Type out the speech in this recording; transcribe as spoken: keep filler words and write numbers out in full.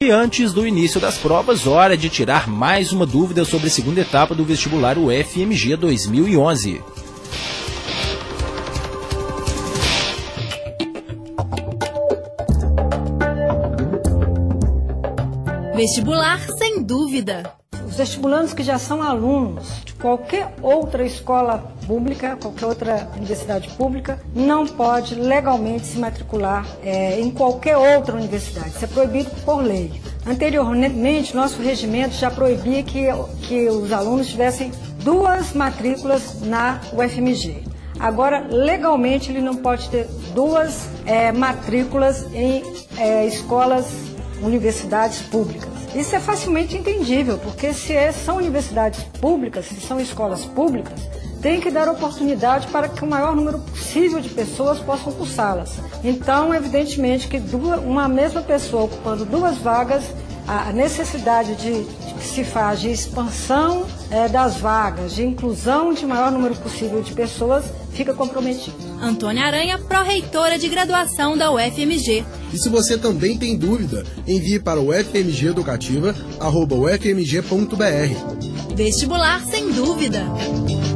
E antes do início das provas, hora de tirar mais uma dúvida sobre a segunda etapa do vestibular U F M G dois mil e onze. Vestibular sem dúvida. Os vestibulandos que já são alunos de qualquer outra escola pública, qualquer outra universidade pública, não pode legalmente se matricular é, em qualquer outra universidade. Isso é proibido por lei. Anteriormente, nosso regimento já proibia que, que os alunos tivessem duas matrículas na U F M G. Agora, legalmente, ele não pode ter duas é, matrículas em é, escolas universidades públicas. Isso é facilmente entendível, porque se são universidades públicas, se são escolas públicas, tem que dar oportunidade para que o maior número possível de pessoas possam cursá-las. Então, evidentemente, que duas, uma mesma pessoa ocupando duas vagas, a necessidade de, de que se faz de expansão é, das vagas, de inclusão de maior número possível de pessoas, fica comprometido. Antônia Aranha, pró-reitora de graduação da U F M G. E se você também tem dúvida, envie para o ufmgeducativa arroba ufmg ponto br. Vestibular sem dúvida.